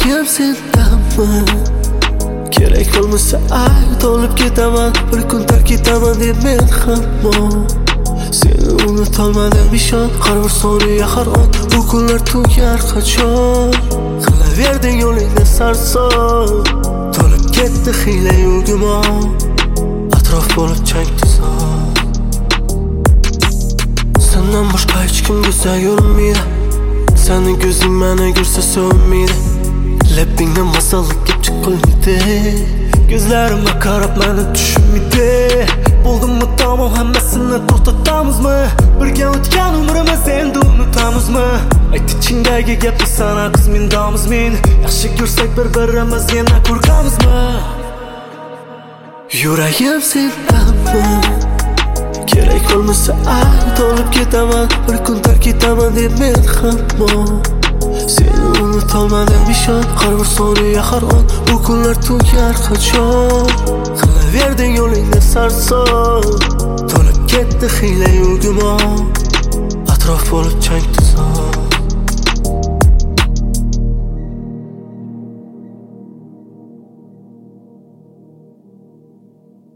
Yuragim sendanmi? Kerak bo'lmasa ayt, olib ketaman. Bir kun tark etaman deb men hamon seni unutolmadim ishon. Har bir soniya har on bu kunlar tugar qachon. Qilaverding yo'lingda sarson, to'lib ketdi hiyla-yu gumon. Atrof bo'lib chang tuzon. Sendan boshqa hech kim go'zal ko'rinmaydi. Sening ko'zing meni ko'rsa so'nmaydi. Leppingdan masalliq kelib chiqilmaydi. Ko'zlarimga qarab meni tushunmaydi. Bo'ldimmi tamom hammasini to'xtatamizmi? Birga o'tgan umrimiz endi unutamizmi? Ayt ichingdagi gapni sana qiz men domiz men. Yaxshi ko'rsak bir-birimiz yana ko'rgamizmi? Yuragim sendanmi? Kerak bo'lmasa ayt, olib ketaman. Bir kun tark etaman deb men hamon seni unutolmadim ishon. Har bir soniya har on bu kunlar tugar qachon. Qilaverding yo'lingda sarson, to'lib ketdi hiyla-yu gumon. Atrof bo'lib chang tuzon.